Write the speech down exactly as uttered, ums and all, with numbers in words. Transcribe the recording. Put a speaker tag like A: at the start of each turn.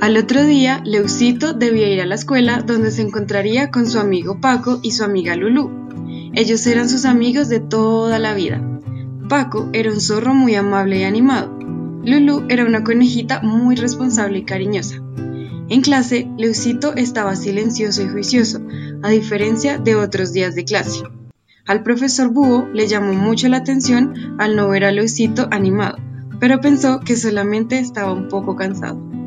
A: Al otro día, Leucito debía ir a la escuela donde se encontraría con su amigo Paco y su amiga Lulú. Ellos eran sus amigos de toda la vida. Paco era un zorro muy amable y animado. Lulú era una conejita muy responsable y cariñosa. En clase, Leucito estaba silencioso y juicioso, a diferencia de otros días de clase. Al profesor Búho le llamó mucho la atención al no ver a Leucito animado, pero pensó que solamente estaba un poco cansado.